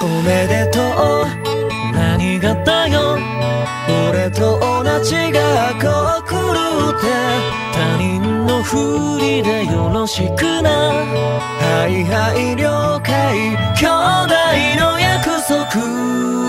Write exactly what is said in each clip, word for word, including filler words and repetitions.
おめでとう何がだよ俺と同じ学校来るって他人のふりでよろしくなはいはい了解兄弟の約束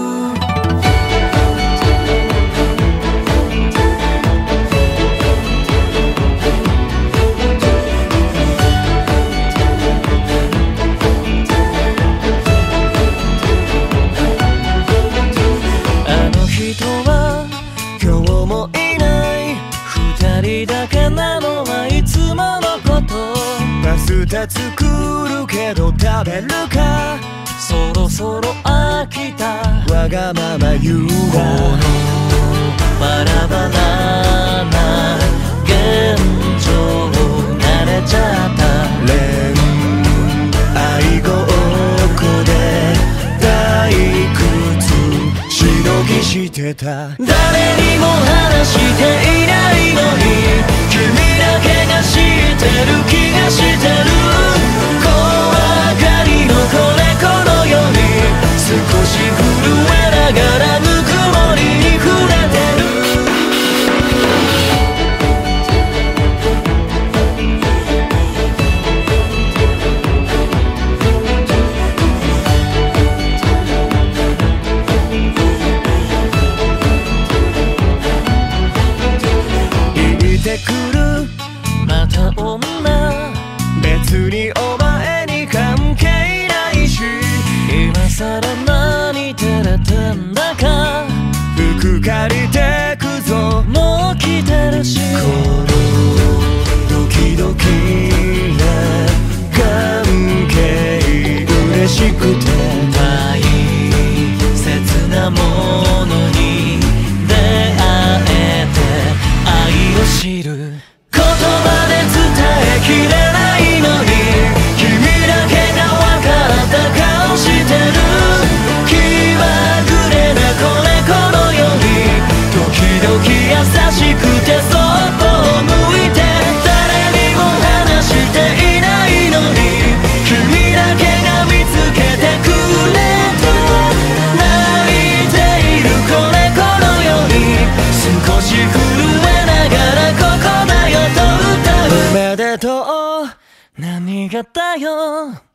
だけなのはいつものことパスタ作るけど食べるかそろそろ飽きたわがまま言うこのバラバラな現状慣れちゃった恋愛ごっこで退屈しのぎしてた誰にも話していないのに君だけが知ってる気がしてる怖がりの子猫のように少し震えながらぬくもりに触れてる言ってくるまた女別にお前に関係ないし今さら何照れてんだか服借りてくぞもう来てるしこのドキドキな関係嬉しくて大切なものに出会えて愛を知る言葉で伝えきれないのに君だけが分かった顔してる気まぐれな子猫のように時々優しくてそっと向いて誰にも話していないのに君だけが見つけてくれた泣いている子猫のように少し震えながらここだよと歌うおめでとう何がだよ